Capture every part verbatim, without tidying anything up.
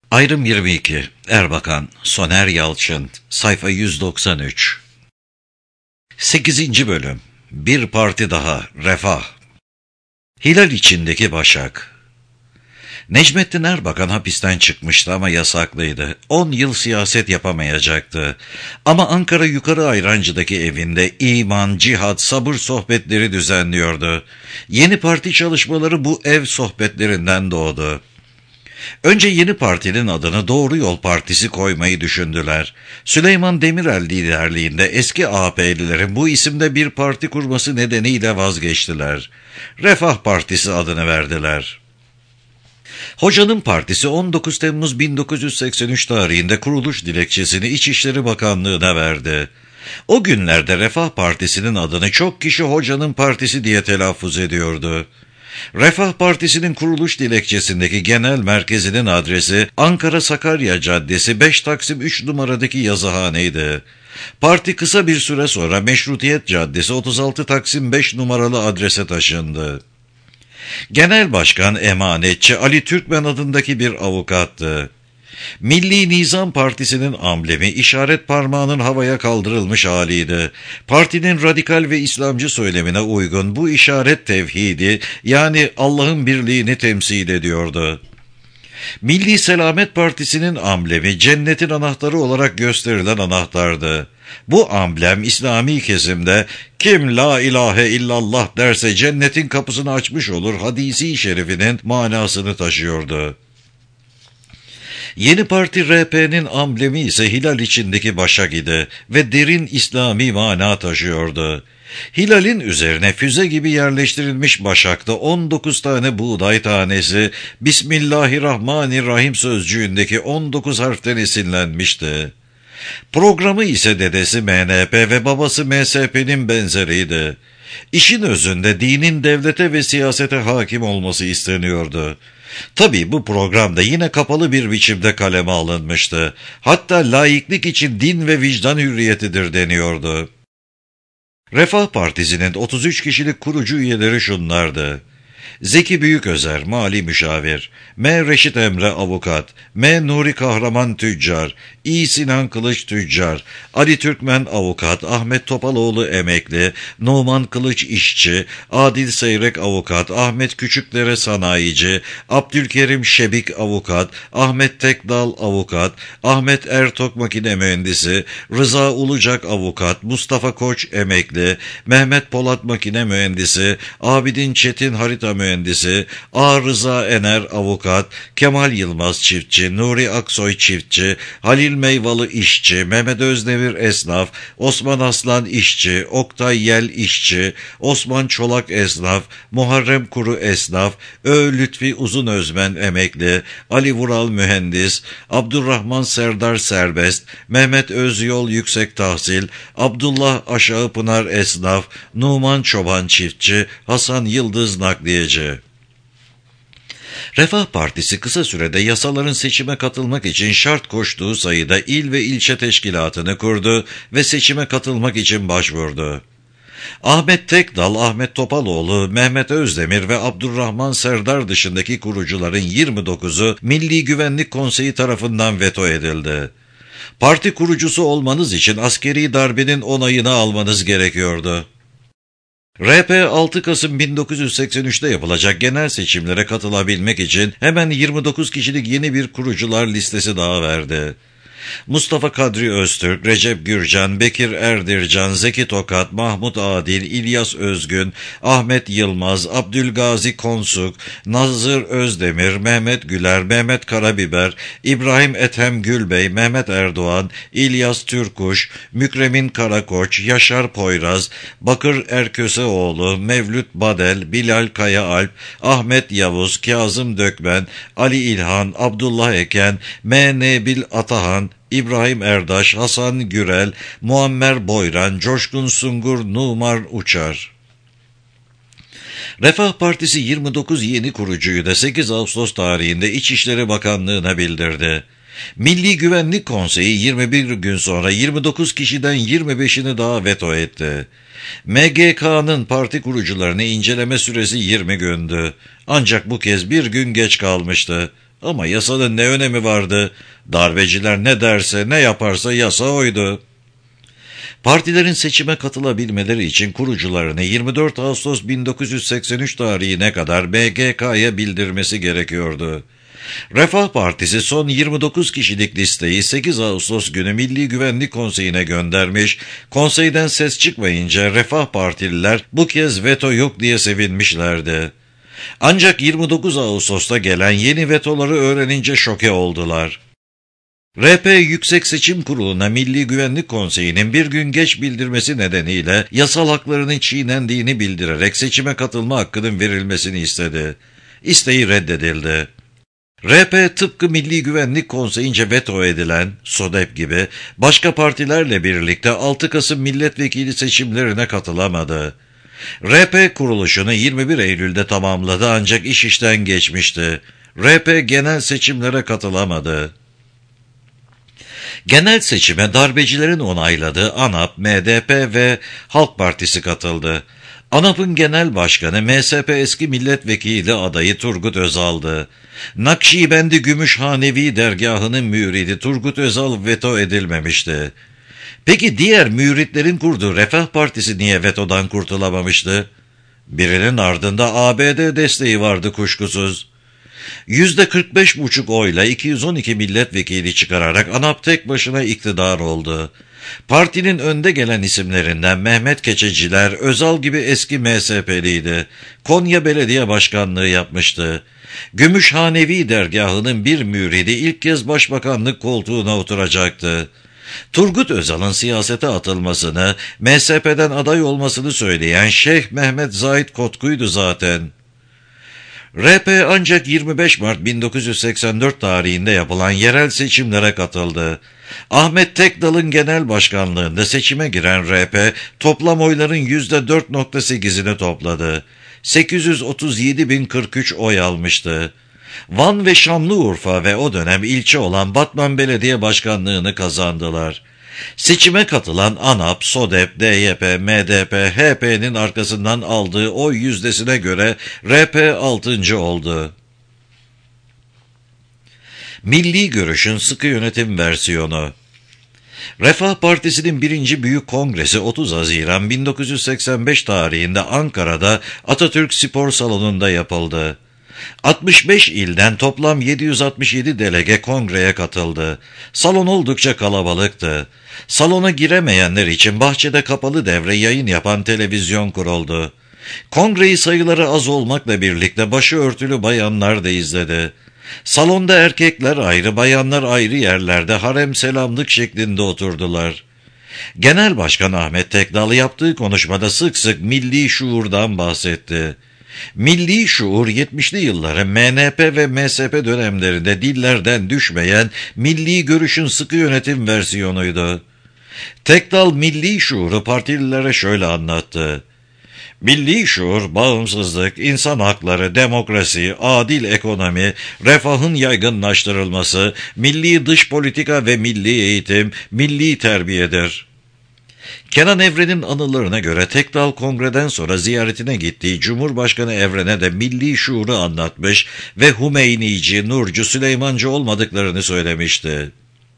Ayrım yirmi iki. Erbakan, Soner Yalçın, sayfa yüz doksan üç. sekizinci bölüm. Bir parti daha, Refah. Hilal içindeki Başak. Necmettin Erbakan hapisten çıkmıştı ama yasaklıydı. On yıl siyaset yapamayacaktı. Ama Ankara Yukarı Ayrancı'daki evinde iman, cihat, sabır sohbetleri düzenliyordu. Yeni parti çalışmaları bu ev sohbetlerinden doğdu. Önce yeni partinin adını Doğru Yol Partisi koymayı düşündüler. Süleyman Demirel liderliğinde eski A P'lilerin bu isimde bir parti kurması nedeniyle vazgeçtiler. Refah Partisi adını verdiler. Hocanın partisi on dokuz Temmuz bin dokuz yüz seksen üç tarihinde kuruluş dilekçesini İçişleri Bakanlığı'na verdi. O günlerde Refah Partisi'nin adını çok kişi Hocanın Partisi diye telaffuz ediyordu. Refah Partisi'nin kuruluş dilekçesindeki genel merkezinin adresi Ankara Sakarya Caddesi beş Taksim üç numaradaki yazıhaneydi. Parti kısa bir süre sonra Meşrutiyet Caddesi otuz altı Taksim beş numaralı adrese taşındı. Genel Başkan emanetçi Ali Türkmen adındaki bir avukattı. Milli Nizam Partisi'nin amblemi işaret parmağının havaya kaldırılmış haliydi. Partinin radikal ve İslamcı söylemine uygun bu işaret tevhidi, yani Allah'ın birliğini temsil ediyordu. Milli Selamet Partisi'nin amblemi cennetin anahtarı olarak gösterilen anahtardı. Bu amblem İslami kesimde kim la ilahe illallah derse cennetin kapısını açmış olur hadisi şerifinin manasını taşıyordu. Yeni parti R P'nin amblemi ise hilal içindeki Başak idi ve derin İslami mana taşıyordu. Hilalin üzerine füze gibi yerleştirilmiş başakta on dokuz tane buğday tanesi Bismillahirrahmanirrahim sözcüğündeki on dokuz harften esinlenmişti. Programı ise dedesi M N P ve babası M S P'nin benzeriydi. İşin özünde dinin devlete ve siyasete hakim olması isteniyordu. Tabii bu programda yine kapalı bir biçimde kaleme alınmıştı. Hatta laiklik için din ve vicdan hürriyetidir deniyordu. Refah Partisi'nin otuz üç kişilik kurucu üyeleri şunlardı: Zeki Büyüközer, mali müşavir; M. Reşit Emre, avukat; M. Nuri Kahraman, tüccar; İ. Sinan Kılıç, tüccar; Ali Türkmen, avukat; Ahmet Topaloğlu, emekli; Numan Kılıç, işçi; Adil Seyrek, avukat; Ahmet Küçükdere, sanayici; Abdülkerim Şebik, avukat; Ahmet Tekdal, avukat; Ahmet Ertok, makine mühendisi; Rıza Ulucak, avukat; Mustafa Koç, emekli; Mehmet Polat, makine mühendisi; Abidin Çetin, harita mühendisi; mühendisi, A. Rıza Ener, avukat; Kemal Yılmaz, çiftçi; Nuri Aksoy, çiftçi; Halil Meyvalı, işçi; Mehmet Özdemir, esnaf; Osman Aslan, işçi; Oktay Yel, işçi; Osman Çolak, esnaf; Muharrem Kuru, esnaf; Ö. Lütfi Uzunözmen, emekli; Ali Vural, mühendis; Abdurrahman Serdar, serbest; Mehmet Özyol, yüksek tahsil; Abdullah Aşağıpınar, esnaf; Numan Çoban, çiftçi; Hasan Yıldız, nakliyeci. Refah Partisi kısa sürede yasaların seçime katılmak için şart koştuğu sayıda il ve ilçe teşkilatını kurdu ve seçime katılmak için başvurdu. Ahmet Tekdal, Ahmet Topaloğlu, Mehmet Özdemir ve Abdurrahman Serdar dışındaki kurucuların yirmi dokuzu Milli Güvenlik Konseyi tarafından veto edildi. Parti kurucusu olmanız için askeri darbenin onayını almanız gerekiyordu. R P altı Kasım bin dokuz yüz seksen üç'te yapılacak genel seçimlere katılabilmek için hemen yirmi dokuz kişilik yeni bir kurucular listesi daha verdi. Mustafa Kadri Öztürk, Recep Gürcan, Bekir Erdircan, Zeki Tokat, Mahmut Adil, İlyas Özgün, Ahmet Yılmaz, Abdülgazi Konsuk, Nazır Özdemir, Mehmet Güler, Mehmet Karabiber, İbrahim Ethem Gülbey, Mehmet Erdoğan, İlyas Türkuş, Mükremin Karakoç, Yaşar Poyraz, Bakır Erköseoğlu, Mevlüt Badel, Bilal Kaya Alp, Ahmet Yavuz, Kazım Dökmen, Ali İlhan, Abdullah Eken, M. Nebil Atahan, İbrahim Erdaş, Hasan Gürel, Muammer Boyran, Coşkun Sungur, Numar Uçar. Refah Partisi yirmi dokuz yeni kurucuyu da sekiz Ağustos tarihinde İçişleri Bakanlığı'na bildirdi. Milli Güvenlik Konseyi yirmi bir gün sonra yirmi dokuz kişiden yirmi beş'ini daha veto etti. M G K'nın parti kurucularını inceleme süresi yirmi gündü. Ancak bu kez bir gün geç kalmıştı. Ama yasanın ne önemi vardı? Darbeciler ne derse, ne yaparsa yasa oydu. Partilerin seçime katılabilmeleri için kurucularını yirmi dört Ağustos bin dokuz yüz seksen üç tarihine kadar B G K'ya bildirmesi gerekiyordu. Refah Partisi son yirmi dokuz kişilik listeyi sekiz Ağustos günü Milli Güvenlik Konseyi'ne göndermiş, konseyden ses çıkmayınca Refah Partililer bu kez veto yok diye sevinmişlerdi. Ancak yirmi dokuz Ağustos'ta gelen yeni vetoları öğrenince şoke oldular. R P Yüksek Seçim Kurulu'na Milli Güvenlik Konseyi'nin bir gün geç bildirmesi nedeniyle yasal haklarının çiğnendiğini bildirerek seçime katılma hakkının verilmesini istedi. İsteği reddedildi. R P tıpkı Milli Güvenlik Konseyi'nce veto edilen SODEP gibi başka partilerle birlikte altı Kasım milletvekili seçimlerine katılamadı. R P kuruluşunu yirmi bir Eylül'de tamamladı ancak iş işten geçmişti. R P genel seçimlere katılamadı. Genel seçime darbecilerin onayladığı ANAP, M D P ve Halk Partisi katıldı. ANAP'ın genel başkanı M S P eski milletvekili adayı Turgut Özal'dı. Nakşibendi Gümüşhanevi dergahının müridi Turgut Özal veto edilmemişti. Peki diğer müritlerin kurduğu Refah Partisi niye vetodan kurtulamamıştı? Birinin ardında A B D desteği vardı kuşkusuz. yüzde kırk beş buçuk oyla iki yüz on iki milletvekili çıkararak ANAP tek başına iktidar oldu. Partinin önde gelen isimlerinden Mehmet Keçeciler, Özal gibi eski M S P'liydi. Konya Belediye Başkanlığı yapmıştı. Gümüşhanevi dergahının bir müridi ilk kez başbakanlık koltuğuna oturacaktı. Turgut Özal'ın siyasete atılmasını, M S P'den aday olmasını söyleyen Şeyh Mehmet Zahit Kotku'ydu zaten. R P ancak yirmi beş Mart bin dokuz yüz seksen dört tarihinde yapılan yerel seçimlere katıldı. Ahmet Tekdal'ın genel başkanlığında seçime giren R P toplam oyların yüzde dört virgül sekizini topladı. sekiz yüz otuz yedi bin kırk üç oy almıştı. Van ve Şanlıurfa ve o dönem ilçe olan Batman Belediye Başkanlığını kazandılar. Seçime katılan ANAP, SODEP, D Y P, M D P, H P'nin arkasından aldığı oy yüzdesine göre R P altıncı oldu. Milli Görüş'ün sıkı yönetim versiyonu. Refah Partisi'nin birinci Büyük Kongresi otuz Haziran bin dokuz yüz seksen beş tarihinde Ankara'da Atatürk Spor Salonu'nda yapıldı. altmış beş ilden toplam yedi yüz altmış yedi delege kongreye katıldı. Salon oldukça kalabalıktı. Salona giremeyenler için bahçede kapalı devre yayın yapan televizyon kuruldu. Kongreyi sayıları az olmakla birlikte başı örtülü bayanlar da izledi. Salonda erkekler ayrı, bayanlar ayrı yerlerde harem selamlık şeklinde oturdular. Genel Başkan Ahmet Tekdal yaptığı konuşmada sık sık milli şuurdan bahsetti. Milli şuur yetmişli yılların M N P ve M S P dönemlerinde dillerden düşmeyen milli görüşün sıkı yönetim versiyonuydu. Tekdal milli şuuru partililere şöyle anlattı. Milli şuur, bağımsızlık, insan hakları, demokrasi, adil ekonomi, refahın yaygınlaştırılması, milli dış politika ve milli eğitim, milli terbiyedir. Kenan Evren'in anılarına göre Tekdal kongreden sonra ziyaretine gittiği Cumhurbaşkanı Evren'e de milli şuuru anlatmış ve Hümeynici, Nurcu, Süleymancı olmadıklarını söylemişti.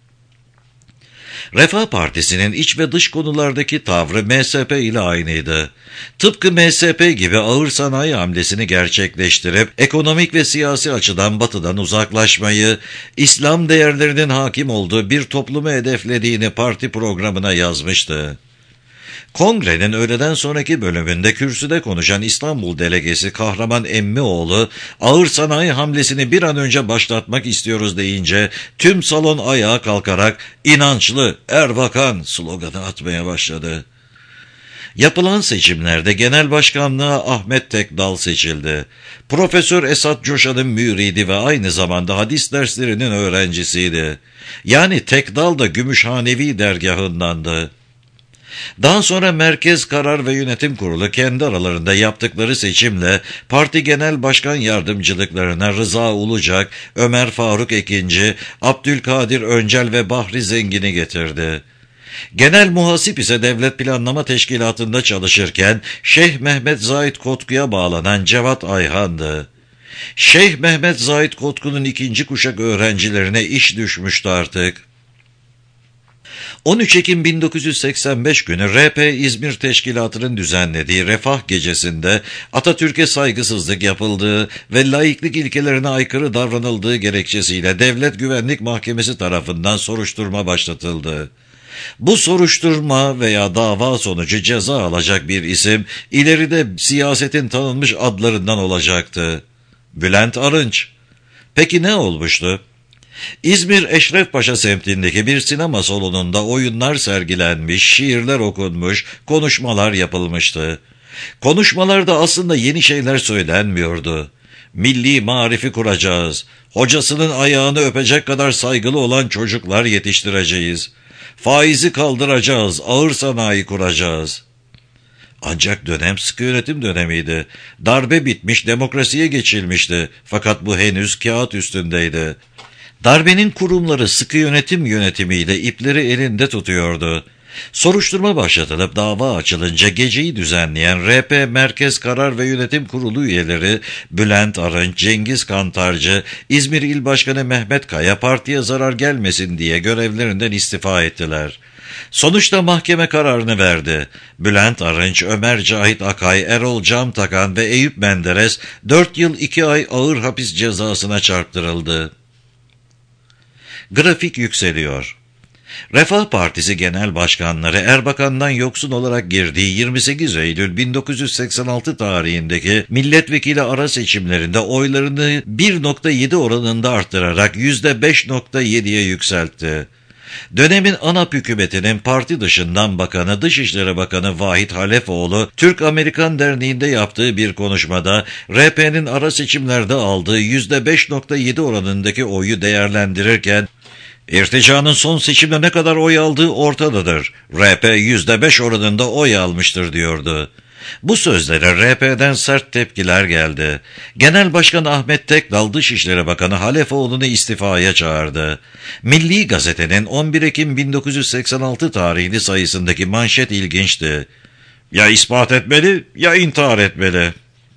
Refah Partisi'nin iç ve dış konulardaki tavrı M S P ile aynıydı. Tıpkı M S P gibi ağır sanayi hamlesini gerçekleştirip ekonomik ve siyasi açıdan batıdan uzaklaşmayı, İslam değerlerinin hakim olduğu bir toplumu hedeflediğini parti programına yazmıştı. Kongrenin öğleden sonraki bölümünde kürsüde konuşan İstanbul delegesi Kahraman Emmioğlu, ağır sanayi hamlesini bir an önce başlatmak istiyoruz deyince tüm salon ayağa kalkarak inançlı Erbakan sloganı atmaya başladı. Yapılan seçimlerde genel başkanlığa Ahmet Tekdal seçildi. Profesör Esat Coşan'ın müridi ve aynı zamanda hadis derslerinin öğrencisiydi. Yani Tekdal da Gümüşhanevi dergahındandı. Daha sonra Merkez Karar ve Yönetim Kurulu kendi aralarında yaptıkları seçimle parti genel başkan yardımcılıklarına Rıza Ulucak, Ömer Faruk Ekinci, Abdülkadir Öncel ve Bahri Zengin'i getirdi. Genel muhasip ise Devlet Planlama Teşkilatı'nda çalışırken Şeyh Mehmet Zahit Kotku'ya bağlanan Cevat Ayhan'dı. Şeyh Mehmet Zahid Kotku'nun ikinci kuşak öğrencilerine iş düşmüştü artık. on üç Ekim bin dokuz yüz seksen beş günü R P İzmir Teşkilatı'nın düzenlediği Refah Gecesi'nde Atatürk'e saygısızlık yapıldığı ve laiklik ilkelerine aykırı davranıldığı gerekçesiyle Devlet Güvenlik Mahkemesi tarafından soruşturma başlatıldı. Bu soruşturma veya dava sonucu ceza alacak bir isim ileride siyasetin tanınmış adlarından olacaktı. Bülent Arınç. Peki ne olmuştu? İzmir Eşrefpaşa semtindeki bir sinema salonunda oyunlar sergilenmiş, şiirler okunmuş, konuşmalar yapılmıştı. Konuşmalarda aslında yeni şeyler söylenmiyordu. Milli marifi kuracağız, hocasının ayağını öpecek kadar saygılı olan çocuklar yetiştireceğiz, faizi kaldıracağız, ağır sanayi kuracağız. Ancak dönem sıkı yönetim dönemiydi. Darbe bitmiş, demokrasiye geçilmişti. Fakat bu henüz kağıt üstündeydi. Darbenin kurumları sıkı yönetim yönetimiyle ipleri elinde tutuyordu. Soruşturma başlatılıp dava açılınca geceyi düzenleyen R P Merkez Karar ve Yönetim Kurulu üyeleri Bülent Arınç, Cengiz Kantarcı, İzmir İl Başkanı Mehmet Kaya partiye zarar gelmesin diye görevlerinden istifa ettiler. Sonuçta mahkeme kararını verdi. Bülent Arınç, Ömer Cahit Akay, Erol Camtakan ve Eyüp Menderes dört yıl iki ay ağır hapis cezasına çarptırıldı. Grafik yükseliyor. Refah Partisi Genel Başkanları Erbakan'dan yoksun olarak girdiği yirmi sekiz Eylül bin dokuz yüz seksen altı tarihindeki milletvekili ara seçimlerinde oylarını bir virgül yedi oranında arttırarak yüzde beş virgül yediye yükseltti. Dönemin ANAP hükümetinin parti dışından bakanı Dışişleri Bakanı Vahit Halefoğlu, Türk-Amerikan Derneği'nde yaptığı bir konuşmada R P'nin ara seçimlerde aldığı yüzde beş virgül yedi oranındaki oyu değerlendirirken, İrtica'nın son seçimde ne kadar oy aldığı ortadadır. R P yüzde beş oranında oy almıştır diyordu. Bu sözlere R P'den sert tepkiler geldi. Genel Başkan Ahmet Tekdal, Dışişleri Bakanı Halefoğlu'nu istifaya çağırdı. Milli Gazete'nin on bir Ekim bin dokuz yüz seksen altı tarihli sayısındaki manşet ilginçti. Ya ispat etmeli ya intihar etmeli.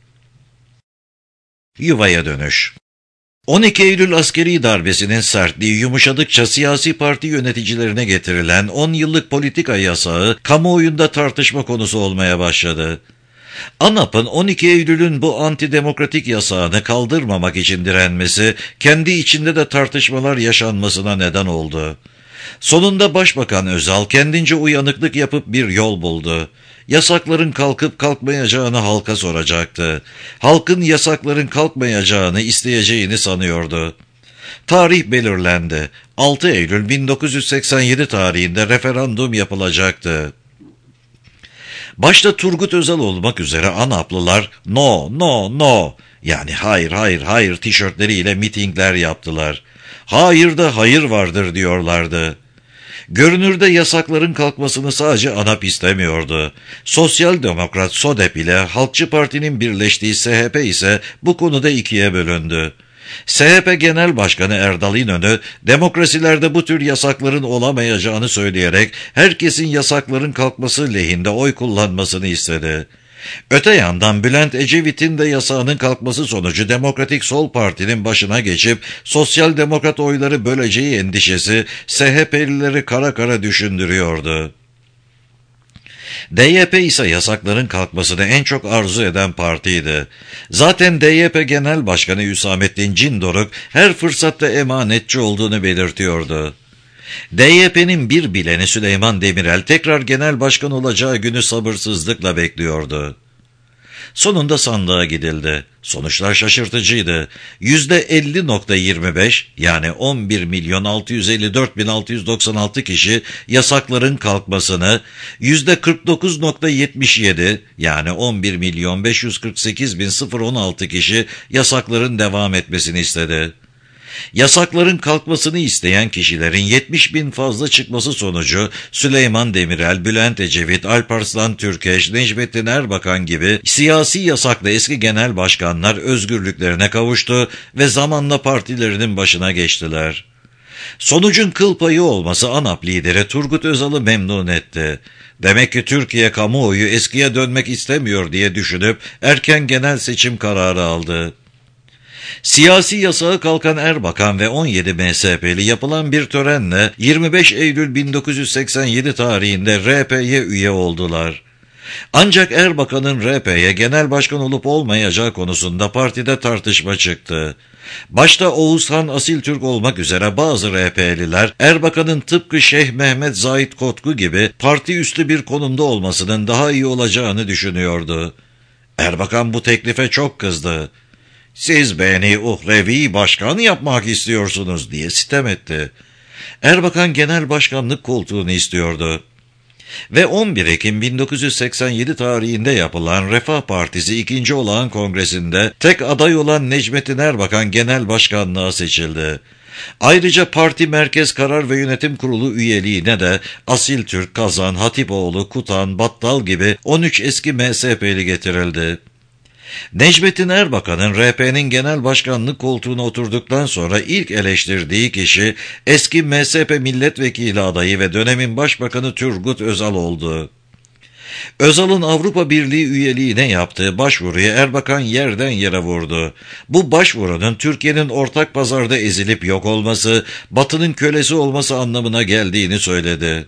Yuvaya dönüş. on iki Eylül askeri darbesinin sertliği yumuşadıkça siyasi parti yöneticilerine getirilen on yıllık politika yasağı kamuoyunda tartışma konusu olmaya başladı. ANAP'ın on iki Eylül'ün bu antidemokratik yasağını kaldırmamak için direnmesi kendi içinde de tartışmalar yaşanmasına neden oldu. Sonunda Başbakan Özal kendince uyanıklık yapıp bir yol buldu. Yasakların kalkıp kalkmayacağını halka soracaktı. Halkın yasakların kalkmayacağını isteyeceğini sanıyordu. Tarih belirlendi. altı Eylül bin dokuz yüz seksen yedi tarihinde referandum yapılacaktı. Başta Turgut Özal olmak üzere ANAP'lılar no, no, no yani hayır, hayır, hayır tişörtleriyle mitingler yaptılar. Hayır da hayır vardır diyorlardı. Görünürde yasakların kalkmasını sadece ANAP istemiyordu. Sosyal Demokrat SODEP ile Halkçı Parti'nin birleştiği S H P ise bu konuda ikiye bölündü. S H P Genel Başkanı Erdal İnönü, demokrasilerde bu tür yasakların olamayacağını söyleyerek herkesin yasakların kalkması lehinde oy kullanmasını istedi. Öte yandan Bülent Ecevit'in de yasağının kalkması sonucu Demokratik Sol Parti'nin başına geçip sosyal demokrat oyları böleceği endişesi S H P'lileri kara kara düşündürüyordu. D Y P ise yasakların kalkmasını en çok arzu eden partiydi. Zaten D Y P Genel Başkanı Hüsamettin Cindoruk her fırsatta emanetçi olduğunu belirtiyordu. D Y P'nin bir bileni Süleyman Demirel tekrar genel başkan olacağı günü sabırsızlıkla bekliyordu. Sonunda sandığa gidildi. Sonuçlar şaşırtıcıydı. yüzde elli virgül yirmi beş yani on bir milyon altı yüz elli dört bin altı yüz doksan altı kişi yasakların kalkmasını, yüzde kırk dokuz virgül yetmiş yedi yani on bir milyon beş yüz kırk sekiz bin on altı kişi yasakların devam etmesini istedi. Yasakların kalkmasını isteyen kişilerin yetmiş bin fazla çıkması sonucu Süleyman Demirel, Bülent Ecevit, Alparslan Türkeş, Necmettin Erbakan gibi siyasi yasaklı eski genel başkanlar özgürlüklerine kavuştu ve zamanla partilerinin başına geçtiler. Sonucun kıl payı olması ANAP lideri Turgut Özal'ı memnun etti. Demek ki Türkiye kamuoyu eskiye dönmek istemiyor diye düşünüp erken genel seçim kararı aldı. Siyasi yasağı kalkan Erbakan ve on yedi M S P'li yapılan bir törenle yirmi beş Eylül bin dokuz yüz seksen yedi tarihinde R P'ye üye oldular. Ancak Erbakan'ın R P'ye genel başkan olup olmayacağı konusunda partide tartışma çıktı. Başta Oğuzhan Asiltürk olmak üzere bazı R P'liler Erbakan'ın tıpkı Şeyh Mehmet Zahid Kotku gibi parti üstü bir konumda olmasının daha iyi olacağını düşünüyordu. Erbakan bu teklife çok kızdı. "Siz beni uhrevi başkan yapmak istiyorsunuz," diye sitem etti. Erbakan genel başkanlık koltuğunu istiyordu. Ve on bir Ekim bin dokuz yüz seksen yedi tarihinde yapılan Refah Partisi ikinci Olağan Kongresi'nde tek aday olan Necmettin Erbakan genel başkanlığa seçildi. Ayrıca parti Merkez Karar ve Yönetim Kurulu üyeliğine de Asiltürk, Kazan, Hatipoğlu, Kutan, Battal gibi on üç eski M S P'li getirildi. Necmettin Erbakan'ın R P'nin genel başkanlık koltuğuna oturduktan sonra ilk eleştirdiği kişi eski M S P milletvekili adayı ve dönemin başbakanı Turgut Özal oldu. Özal'ın Avrupa Birliği üyeliğine yaptığı başvuruya Erbakan yerden yere vurdu. Bu başvurunun Türkiye'nin ortak pazarda ezilip yok olması, Batı'nın kölesi olması anlamına geldiğini söyledi.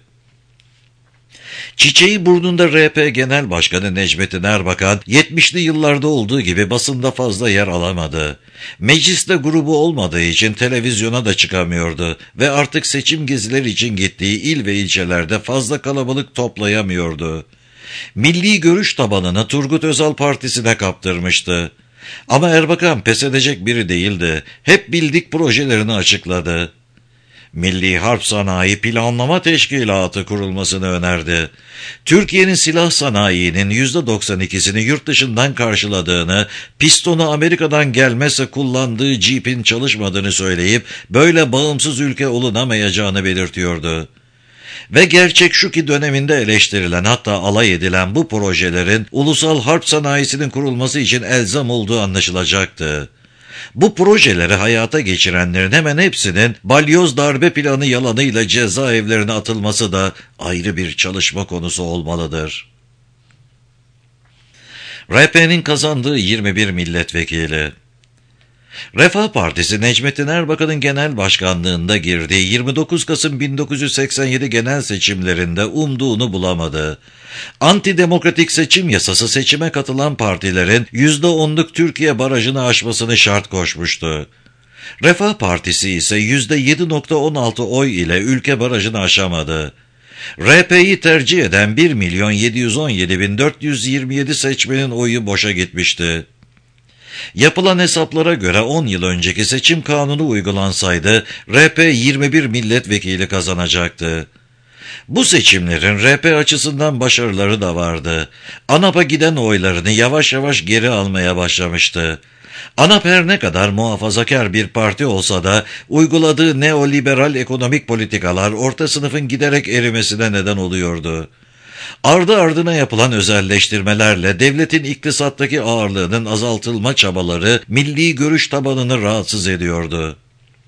Çiçeği burnunda R P Genel Başkanı Necmettin Erbakan, yetmişli yıllarda olduğu gibi basında fazla yer alamadı. Mecliste grubu olmadığı için televizyona da çıkamıyordu ve artık seçim gezileri için gittiği il ve ilçelerde fazla kalabalık toplayamıyordu. Milli görüş tabanını Turgut Özal Partisi'ne kaptırmıştı. Ama Erbakan pes edecek biri değildi. Hep bildik projelerini açıkladı. Milli Harp Sanayi Planlama Teşkilatı kurulmasını önerdi. Türkiye'nin silah sanayinin yüzde doksan ikisini yurt dışından karşıladığını, pistonu Amerika'dan gelmezse kullandığı Jeep'in çalışmadığını söyleyip böyle bağımsız ülke olunamayacağını belirtiyordu. Ve gerçek şu ki döneminde eleştirilen, hatta alay edilen bu projelerin ulusal harp sanayisinin kurulması için elzem olduğu anlaşılacaktı. Bu projeleri hayata geçirenlerin hemen hepsinin balyoz darbe planı yalanıyla cezaevlerine atılması da ayrı bir çalışma konusu olmalıdır. R P'nin kazandığı yirmi bir milletvekili. Refah Partisi Necmettin Erbakan'ın genel başkanlığında girdiği yirmi dokuz Kasım bin dokuz yüz seksen yedi genel seçimlerinde umduğunu bulamadı. Antidemokratik seçim yasası seçime katılan partilerin yüzde onluk Türkiye barajını aşmasını şart koşmuştu. Refah Partisi ise yüzde yedi virgül on altı oy ile ülke barajını aşamadı. R P'yi tercih eden bir milyon yedi yüz on yedi bin dört yüz yirmi yedi seçmenin oyu boşa gitmişti. Yapılan hesaplara göre on yıl önceki seçim kanunu uygulansaydı R P yirmi bir milletvekili kazanacaktı. Bu seçimlerin R P açısından başarıları da vardı. ANAP'a giden oylarını yavaş yavaş geri almaya başlamıştı. ANAP her ne kadar muhafazakar bir parti olsa da uyguladığı neoliberal ekonomik politikalar orta sınıfın giderek erimesine neden oluyordu. Ardı ardına yapılan özelleştirmelerle devletin iktisattaki ağırlığının azaltılma çabaları milli görüş tabanını rahatsız ediyordu.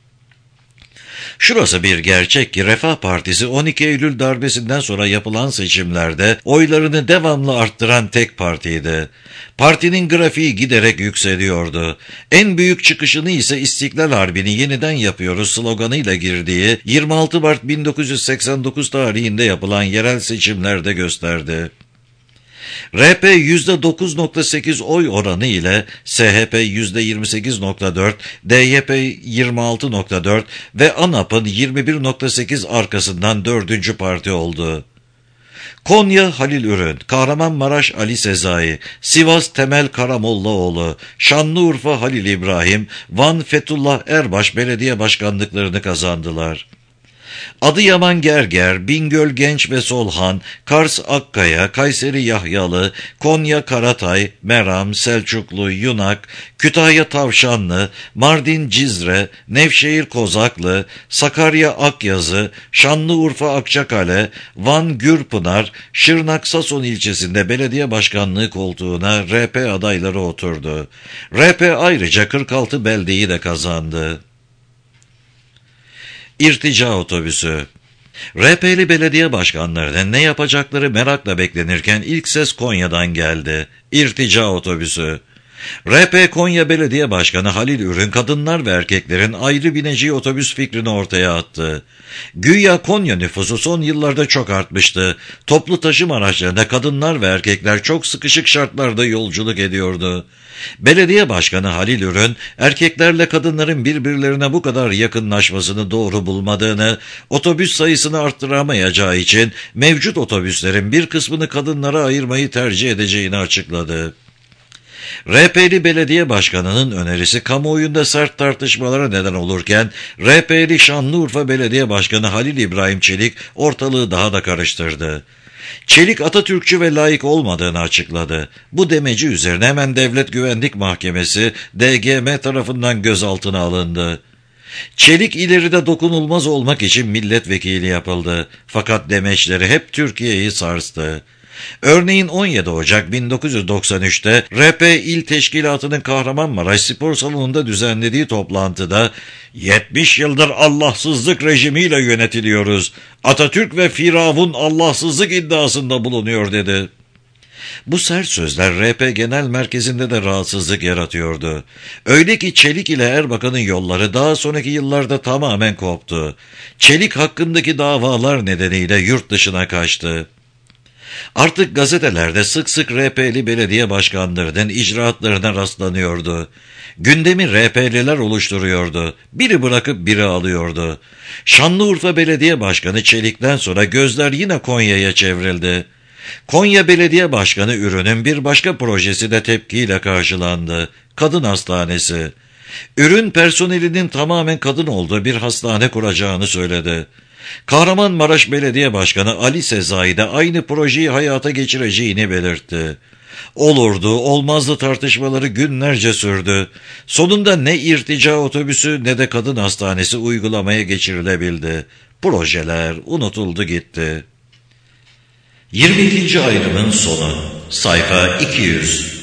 Şurası bir gerçek ki Refah Partisi on iki Eylül darbesinden sonra yapılan seçimlerde oylarını devamlı arttıran tek partiydi. Partinin grafiği giderek yükseliyordu. En büyük çıkışını ise İstiklal Harbi'ni yeniden yapıyoruz sloganıyla girdiği yirmi altı Mart bin dokuz yüz seksen dokuz tarihinde yapılan yerel seçimlerde gösterdi. R P yüzde dokuz virgül sekiz oy oranı ile S H P yüzde yirmi sekiz virgül dört, D Y P yirmi altı virgül dört ve ANAP'ın yirmi bir virgül sekiz arkasından dördüncü parti oldu. Konya Halil Ürün, Kahramanmaraş Ali Sezai, Sivas Temel Karamollaoğlu, Şanlıurfa Halil İbrahim, Van Fethullah Erbaş belediye başkanlıklarını kazandılar. Adıyaman Gerger, Bingöl Genç ve Solhan, Kars Akkaya, Kayseri Yahyalı, Konya Karatay, Meram, Selçuklu, Yunak, Kütahya Tavşanlı, Mardin Cizre, Nevşehir Kozaklı, Sakarya Akyazı, Şanlıurfa Akçakale, Van Gürpınar, Şırnak Sason ilçesinde belediye başkanlığı koltuğuna R P adayları oturdu. R P ayrıca kırk altı beldeyi de kazandı. İrtica otobüsü. R P'li belediye başkanlarının ne yapacakları merakla beklenirken ilk ses Konya'dan geldi. İrtica otobüsü. R P Konya Belediye Başkanı Halil Ürün, kadınlar ve erkeklerin ayrı bineceği otobüs fikrini ortaya attı. Güya Konya nüfusu son yıllarda çok artmıştı. Toplu taşıma araçlarında kadınlar ve erkekler çok sıkışık şartlarda yolculuk ediyordu. Belediye Başkanı Halil Ürün, erkeklerle kadınların birbirlerine bu kadar yakınlaşmasını doğru bulmadığını, otobüs sayısını arttıramayacağı için mevcut otobüslerin bir kısmını kadınlara ayırmayı tercih edeceğini açıkladı. R P'li belediye başkanının önerisi kamuoyunda sert tartışmalara neden olurken, R P'li Şanlıurfa Belediye Başkanı Halil İbrahim Çelik ortalığı daha da karıştırdı. Çelik, Atatürkçü ve layık olmadığını açıkladı. Bu demeci üzerine hemen Devlet Güvenlik Mahkemesi D G M tarafından gözaltına alındı. Çelik, ileride dokunulmaz olmak için milletvekili yapıldı. Fakat demeçleri hep Türkiye'yi sarstı. Örneğin on yedi Ocak bin dokuz yüz doksan üç'te R P İl Teşkilatı'nın Kahramanmaraş Spor Salonu'nda düzenlediği toplantıda yetmiş yıldır Allahsızlık rejimiyle yönetiliyoruz. Atatürk ve Firavun Allahsızlık iddiasında bulunuyor dedi. Bu sert sözler R P Genel Merkezi'nde de rahatsızlık yaratıyordu. Öyle ki Çelik ile Erbakan'ın yolları daha sonraki yıllarda tamamen koptu. Çelik hakkındaki davalar nedeniyle yurt dışına kaçtı. Artık gazetelerde sık sık R P'li belediye başkanlarının icraatlarına rastlanıyordu. Gündemi R P'liler oluşturuyordu. Biri bırakıp biri alıyordu. Şanlıurfa Belediye Başkanı Çelik'ten sonra gözler yine Konya'ya çevrildi. Konya Belediye Başkanı Ürün'ün bir başka projesi de tepkiyle karşılandı. Kadın hastanesi. Ürün, personelinin tamamen kadın olduğu bir hastane kuracağını söyledi. Kahramanmaraş Belediye Başkanı Ali Sezai de aynı projeyi hayata geçireceğini belirtti. Olurdu, olmazdı tartışmaları günlerce sürdü. Sonunda ne irtica otobüsü ne de kadın hastanesi uygulamaya geçirilebildi. Projeler unutuldu gitti. yirmi ikinci ayrımın sonu. Sayfa iki yüz.